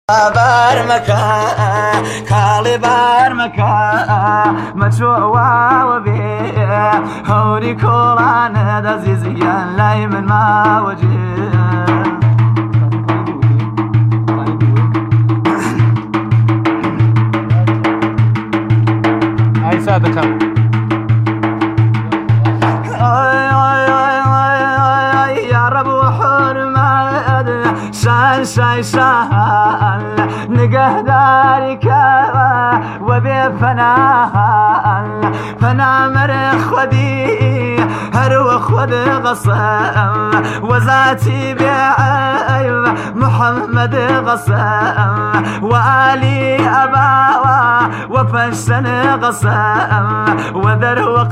بارمكا كالي بارمكا متشوى وبي هوري كولانا دزيزيان لاي من ما وجه هاي سادة شان شاي شان نقه دارك وبي فنا مرخ ودي هرو خود غصام وزاتي بعيب محمد غصام وآلي أباوا وفشن غصام ودروق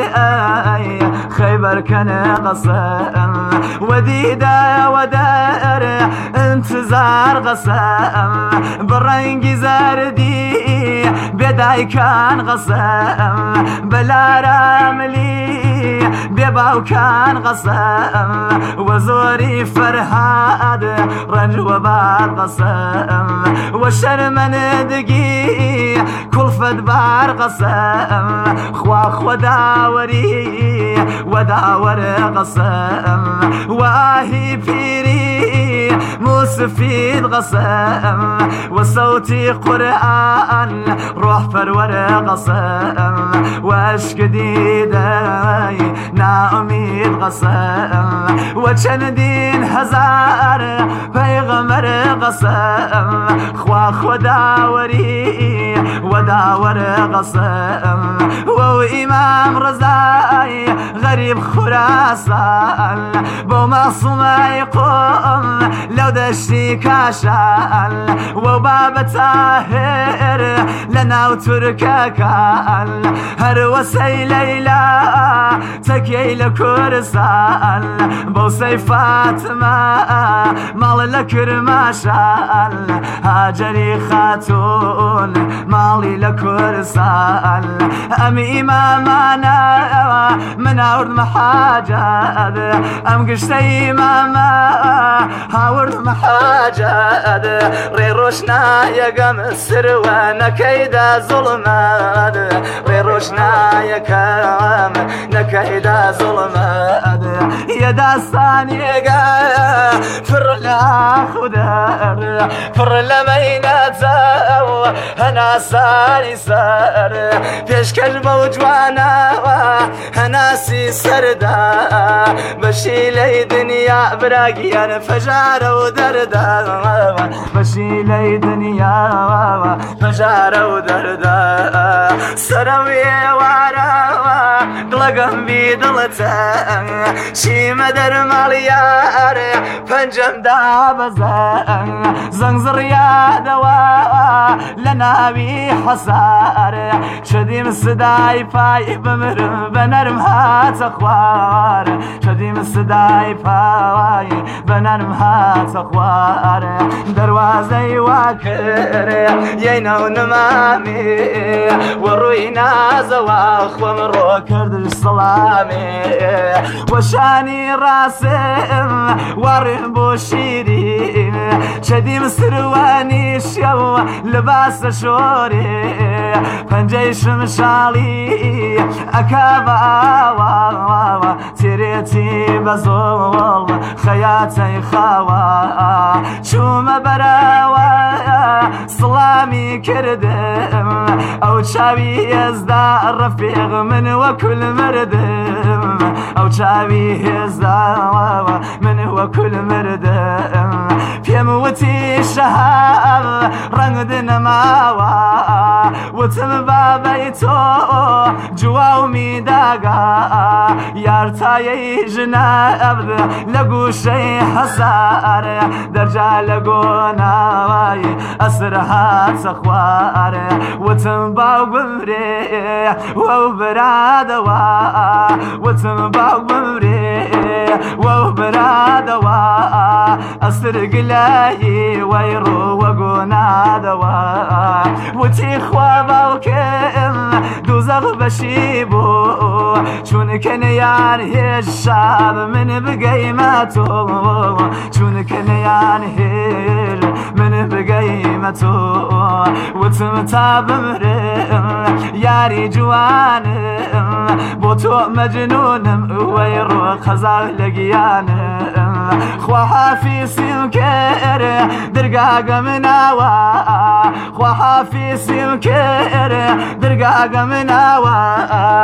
لأي خيبر كان غصام وديدا ودار انتظار غصام برنجي زاردي بداي كان غصام بلا راملي بيباو كان غصام وزوري فرهاد رنج وبار غصام وشرمن دقي كل فد بار غصام خوا داوري وداور غصام واهي فيري موسفيد غصام وصوتي قرآن روح فرور غصام واش جديداي ناميد غصام وچن دين هزار پیغمبر غصام خوا داوري وداور غصام و امام رضاي غريب خراسان بو معصوم يقوم لو دشتي كاشان وباب طاهر لنا وتركا كان هر وسي ليلى تكيل كرسان بو سيفات ما مال لكر ما شان هاجري خاتون مالي لكرسان ام امامنا من اورد محاجد ام قشتي اماما هاورد محاجد ريروشنا يقام السروان كيدا ظلمات ريروشنا يقام نكيدا ظلمات يا داستان يقا فر لا خدار فر لمينات انا ساري سار بيشكل موجوانا هناسي سردا بشيلي دنيا براقيا فجارة ودردا بشيلي دنيا فجارة ودردا سروي وارا قلقم بيدلتا شي مدر ماليار فنجم دابزا زنزر يا دوا لنا بي حصار شديم الصداي فاي بمر بنرم هات اخوار شديم الصداي فاي بنرم هات اخوار دروازي واكر يينو نمامي وروينا زواخ ومرو كرد السلامي وشاني راسم ورم بوشيري شديم سرواني شو لباس شوري فنجيش مشالي أكابا تريتي بزول خياتي خوا شو مبراوا سلامي كردم أو شابي يزدا الرفيق من وكل مردم أو شابي يزدا من وكل مردم في موتي الشهاب رنقدنا ماوا وتم بابيتو جواو ميداقا يارتاي جنا أبد لقو شي حسار درجة لقونا واي أسرها تخوار وتم باو بمري وبرادوا وتم باو بمري وبرادوا أسر قلاي ويرو وقونا دوا وتي خوابا وكم دوز دوزخ بشيبو چون كنيان هيج شاب من بقيمته چون كنيان هيج من بقيمته وتمتع بمرم ياري جوانم بوتو مجنونم ويرو خزال لقيانم خواها في سيمكر درقاق مناوا خواها في سيمكر درقاق مناوا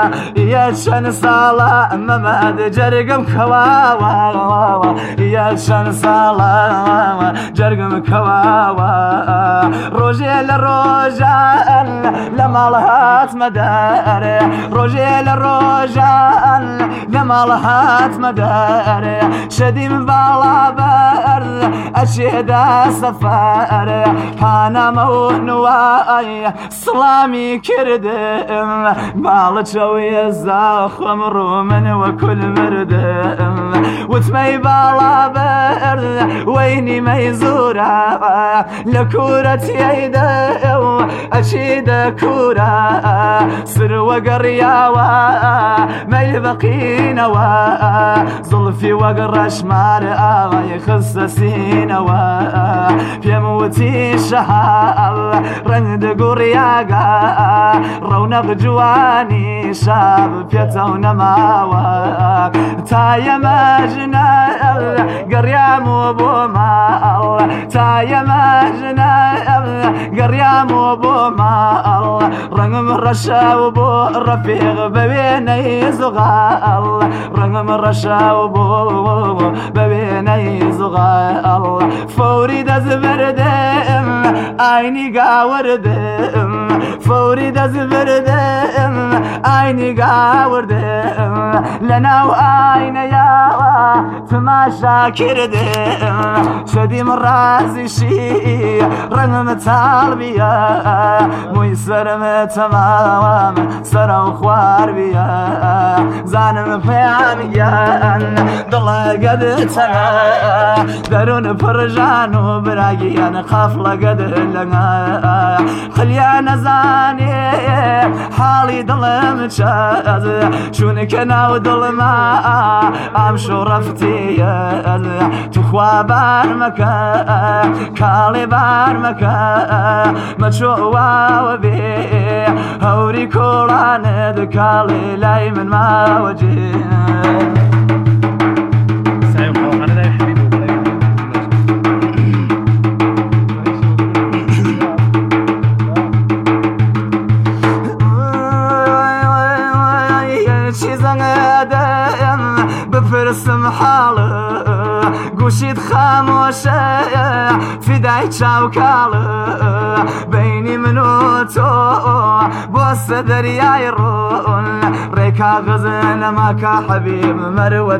يشن صلاة مماد جرقم كواوا يشن صلاة جرقم كواوا روجي للروجال لمالهات مدار روجي للروجال لمالهات مدار شدي من بالا برد أشهد سفر كان مونواي سلامي كردم مال شوي زخم من وكل مردم وتمي بالا برد ويني ميزورة لكورة يدو أشيد كورة سر وقرياوة ما يبقي نوا ظلفي وقرش مار يخصصين في موتي شحال رند قرياقا رونق جواني شاب بيتون ماوا تايا ماجنا قريام وبو مال تايا ماجنا قريام وبو مال رنم الرشا وبو رفيق ببيني زغال رنم الرشا وبو ببيني زغال فوري دز بردم عيني قاوردم فوري دز بردم عيني قاوردم لنا وعين يا تماشى كردم شدي من راسي شي رنم تالبيا ميسر متمام سر خوار بيا زانم فياميان ضل قد تنا درون فرجانو براقيان خافل قد لنا خليان زاني حالي ضل متشاز شونك انا وضل ما ام شرفتي تخوا بار مكان كالي بار مكان متشوى وبي هوري كولان دكالي لاي من ما وجه بفرسم حاله قوشيد خاموشة في داي شاوكاله بيني منو تو بوس درياي رون ريكا غزن ماكا حبيب مروة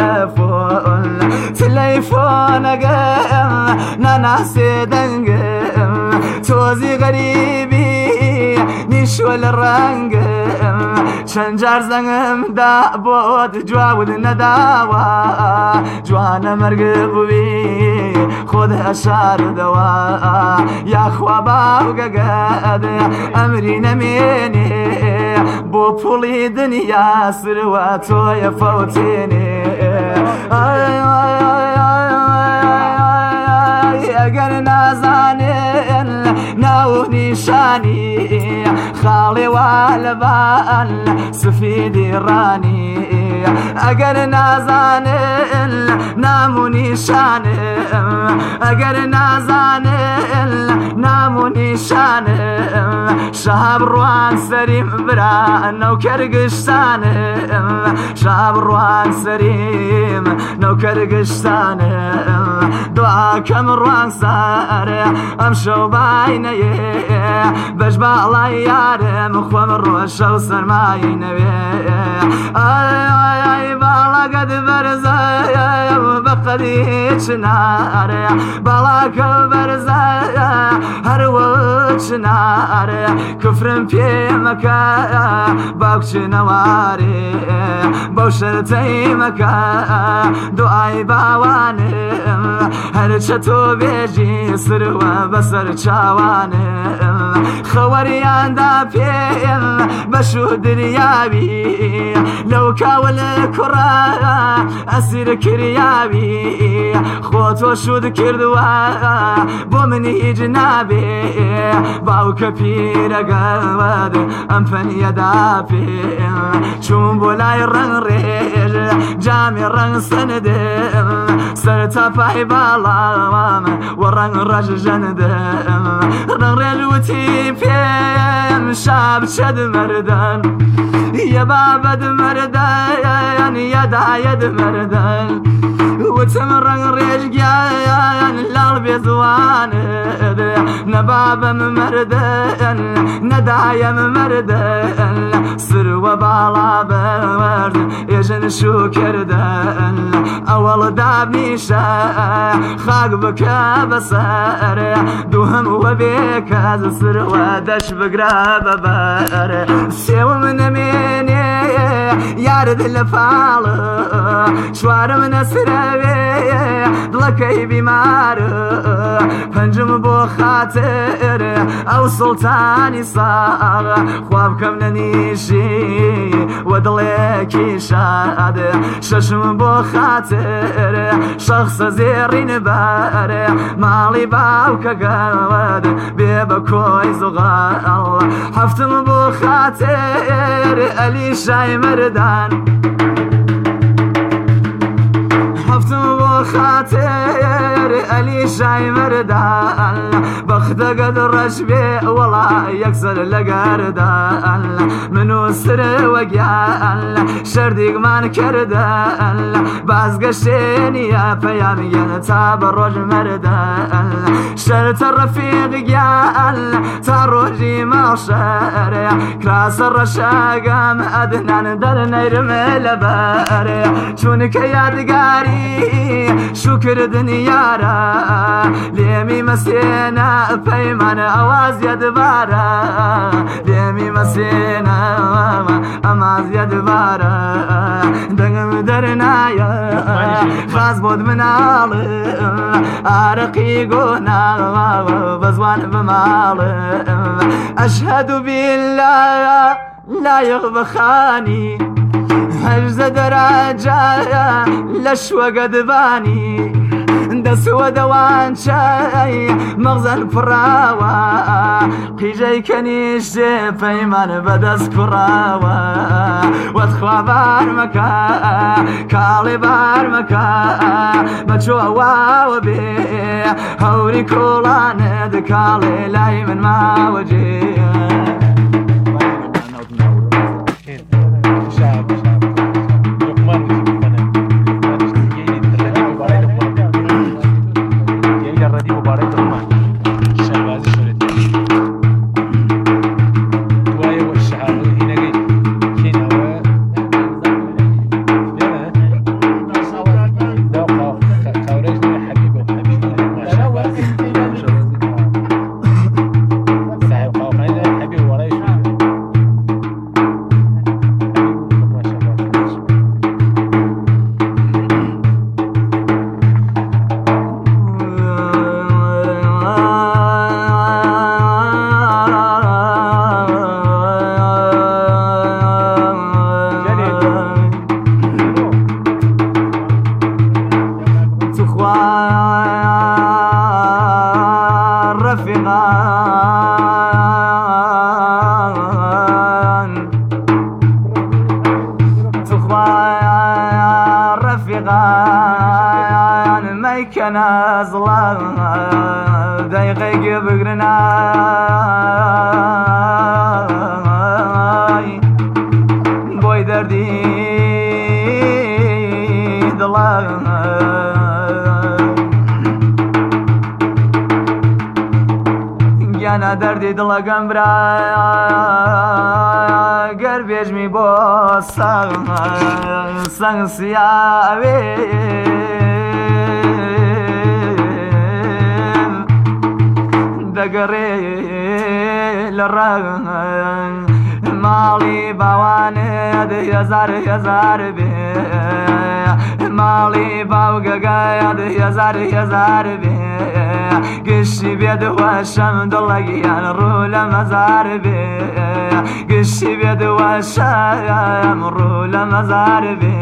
تليفون اقام ناناسي دنقم توزي غريبي نشوى الرنقم شنجار زنم دا بود جواود نداوا جوانا مرقب بي خود اشار دوا يا خوابا وقاقاد امري نميني بو بولي دنيا سرواتو يفوتيني اگر نازانين ناو نشاني خالي والبان سفيدي راني اگر نازانين نامو نشاني اگر نازانين نامو نشاني شهاب روان سريم برا نوكر قشتاني شهاب روان سريم نوكر قشتاني دعا كم روان ساري امشو بايني بجبع الله يارم خوام الروشة وسرمايني اي بالا قد برزايا بقديش ناري بالا كبرزايا هروش ناري كفرم في مكا باوكش نواري بوشرتي مكا دعاي باواني هرشتو بيجي سروا بسر چاواني خواريان دا بيم بشو دريابي لو كاول كرا أسير كريابي خوت وشود كردوا بومني جنابي باوك بير قواد أمفني دافي شوم بولاي رن ريج جامي رن سندم سرتا باي بالا ورن رج جندم رن ريج وتي بيم شاب شد مردان يا بابا مردان يا دايد مردان وتمرن رجقان القلب زوان نباب مردان ندايم مردان سر وبالا برد يجن شو كردان اول دابني شا خاق بك بسار دوهم وبيك سر ودش بقراب بار سيو من مني يارد الفال شوار من سربي دلكي بمار پنجم بو خاطر او سلطاني صاغ خواب كم ننيشي ودلكي شاد ششم بو خاطر شخص زيرين بار مالي باوك قواد بيبا كويس وغال حفتم بو خاطر الي شاي مردان حفتم بو خاطر الي شاي مردان بخت قد رشبي والله يكسر لقردان منو سر وقيان شرديق ما نكردان باز قشيني يا فيامي تاب الرج مردان شرت الرفيق قيان تروجي ماشر كراس الرشاقام أدنان در نيرم لبار شونك يا دقاري شكر دنيارا ليمي مسينا بيمان أواز يدبارا ليمي مسينا أماز يدبارا دنم درنايا خاز بود منال أرقي قونا بزوان بمال أشهد بالله لا يغب خاني هجز درجة لشوى قدباني دسوى دوان شاي مغزى فراوة قيجي كنيش فيمان بدس كراوة وادخوا بارمكا كالي بارمكا مجوى وبي هوري كولان دكالي لاي من ما وجي كان ظلام دقيقة بقرنا بوي دردي ظلام جانا دردي دلقم برا قربيج مي بوصا سان سيابي دقري للرغم مالي بواني يزار بي ماڵی باوگەگایە هێزار بێ گشتی بێدەوە شەم دڵەگیان ڕوو لە مەزار بێ گشتی بێدەوە شەم ڕوو لە مەزار بێ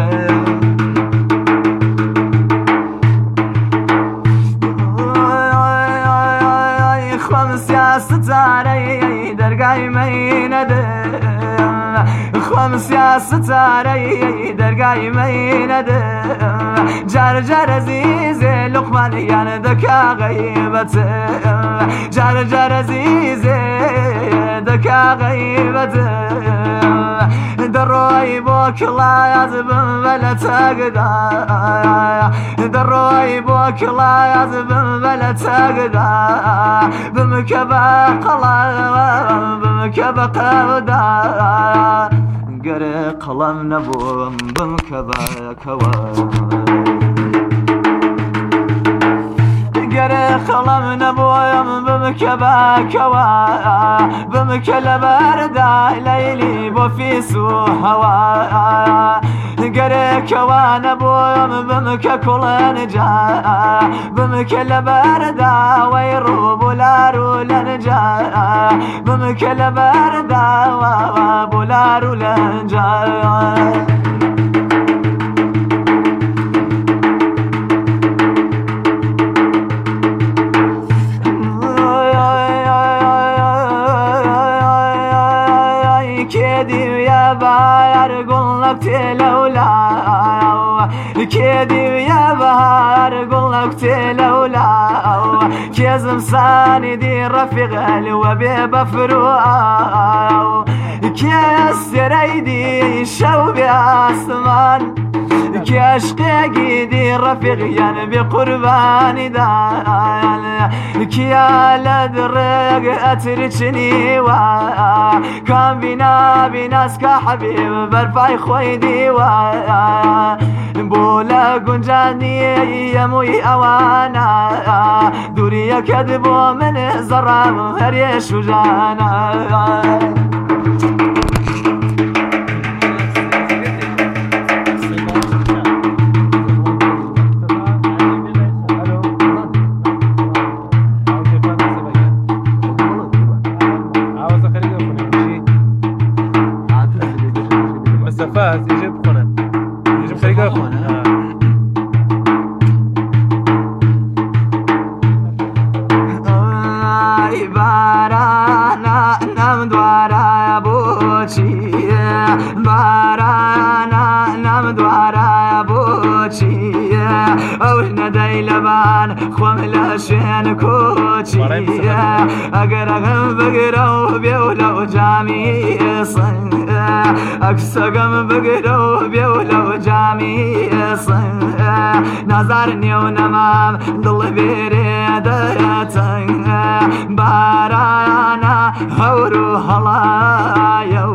خۆم سیاستارەی دەرگای مەینەدە خۆم سیاستارەی دەرگای مەینەدە جارە جارە زیزێ لوقمانیان دەکا غەیبەتە جارە جارە زیزێ دەکا غەیبەتە دەڕۆی بۆ کڵایەت بم بەلە تەگدا دەڕۆی بۆ کڵایەت بم بەلە تەگدا بمکە بە قەڵەم بمکە بە قەودا گەرە قەڵەم نەبووم بمکە بە کەوە گەرە قەڵەم نەبووم بمکە بە کەوە بمکە لە بەردا لەیلی بۆ فیس و هەوا گەرە کەوا نەبووم بمکە کوڵەنجا بمکە لە بەردا وەی ڕوو بولار و لەنجا بمکە لە بەردا بولار و لەنجا کێدیویە بەهار گوڵ کتێ لەولا کێدیویە بەهار گوڵ کتێ لەولا کێزم سانی دی ڕەفیقەل وە بێ بەفرۆ کێس سێرەی دی شەو بێ ئاسمان کێشقێکی دی ڕەفیقیان بێ قوربانی دایان کیا لە درێگ ئەترچنیوە کام بینا بیناسکە حەبیب بەرپای خۆی دیوە بۆ لە گونجانی هەمووی ئەوانە دووریەکەت بۆ من زەڕام هەرێش و ژانە فاز يجيب خنا يجيب خريقة خنا بارانا نام دوارا بوچی بارانا نام دوارا بوچی اوش ندای لبان خوام لشین کوچی اگر اغم بگرو بیولو جامی صن اکسگم بگرو بیولو جامی صن نظر نیو نمام دل بیره دایتن بارانا هورو هلايو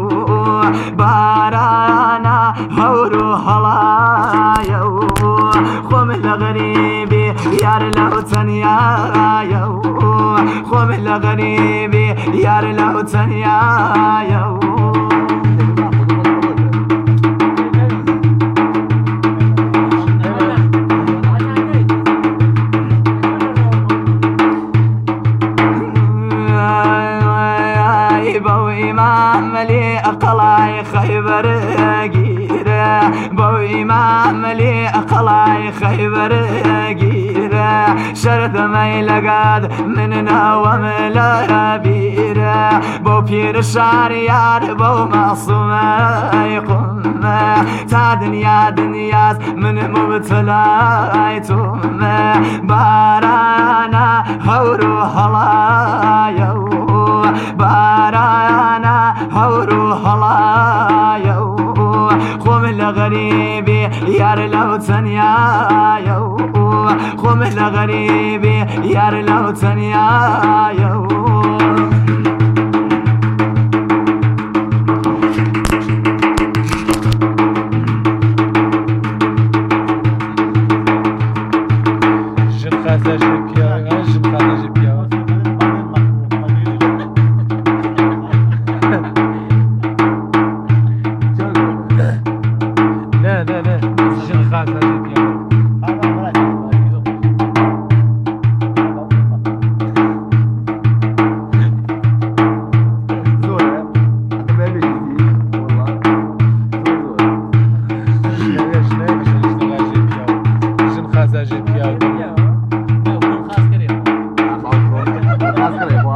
بارانا هورو هلايو خوم لغريبي يار لو تنيايو خوم لغريبي يار لو تنيايو بو إمام لي أقلاي خيبر جيرة بو إمام لي أقلاي خيبر جيرة شرد ما يلقاد مننا وملا بيرة بو بير الشاريار بو معصوم يقوم تا دنيا دنياز من مبتلايتم بارانا هورو هلايو بارانا هورو هلايو خوم لغريبي يار لو تنيايو خوم لغريبي يار لو تنيايو لا لا لا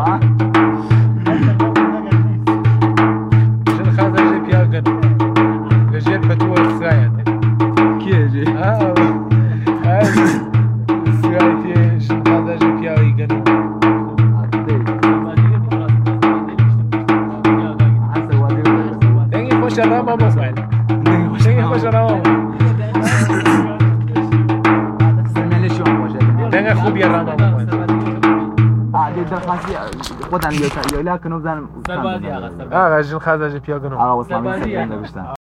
جن خازن پیاو گنو گجر پتو سرایت کیه جی؟ سرایتی جن خازن پیاوی گنو دنگی خوش رام موبایل دنگی خوش رام دنگی خوبی رام موبایل عادی درخواستی خودم یا لکن بزنم آقا جن خازن پیاو گنو آقا واسه من نوشتم